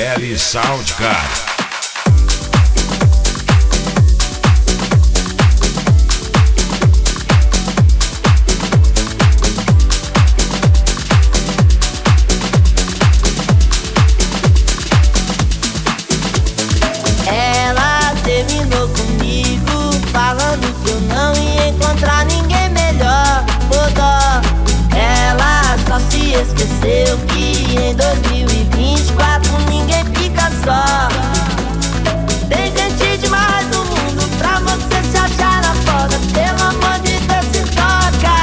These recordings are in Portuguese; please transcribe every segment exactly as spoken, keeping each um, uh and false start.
L Soundcard. Terminou comigo, falando que eu não ia encontrar ninguém melhor. Ô dó, ela só se esqueceu que em dois mil e vinte e quatro ninguém fica só. Tem gente demais no mundo pra você se achar na foda. Pelo amor de Deus, se toca.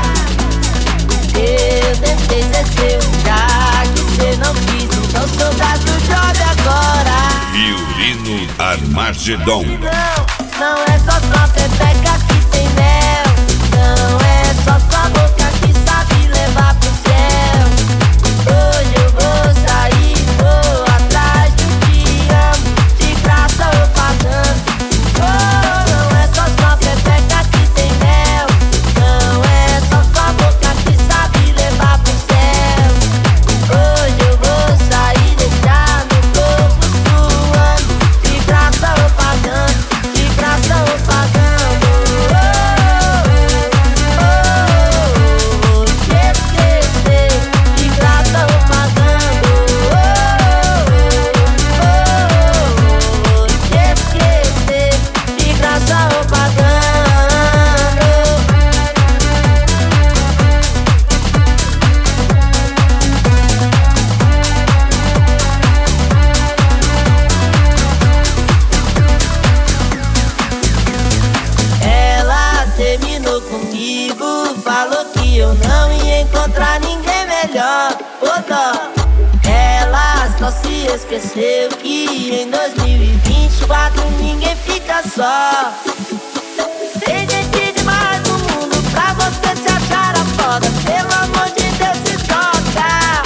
Eu tentei ser seu, já que cê não quis, então sou da do job agora. Violino Armagedon. Não, não é só sua pepeca que tem mel. Não é só sua boca que sabe levar pro céu. Hoje eu vou sair, vou atrás do que amo, de graça ou pagando. Oh, não é só sua pepeca que tem mel. Não é só sua boca que sabe levar pro céu. Hoje eu vou sair, deixar meu corpo suando, de graça ou pagando, de graça ou pagando. Oh, oh, oh, oh, esquecer, de graça ou pagando. Oh, oh, oh, esquecer, de graça ou pagando. Ela terminou comigo, falou que eu não ia encontrar ninguém melhor. Ô dó, ela só se esqueceu que em dois mil e vinte e quatro ninguém fica só. Tem gente demais no mundo pra você se achar a foda. Pelo amor de Deus, se toca.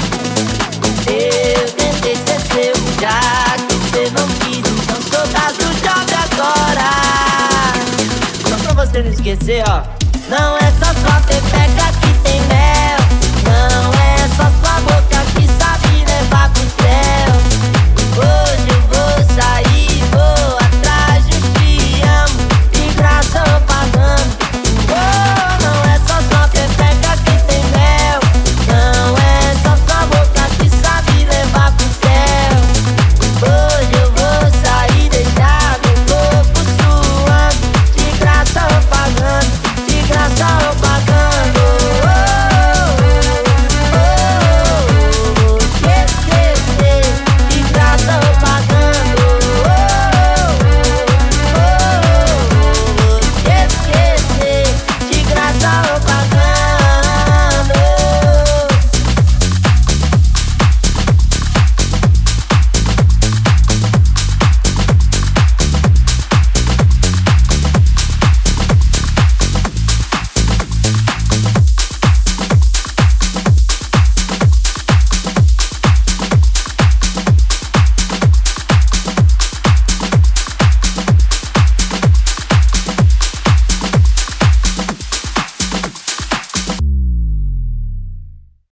Eu tentei ser seu, já que cê não quis, então sou da do job agora. Só pra você não esquecer, ó. Não é só sua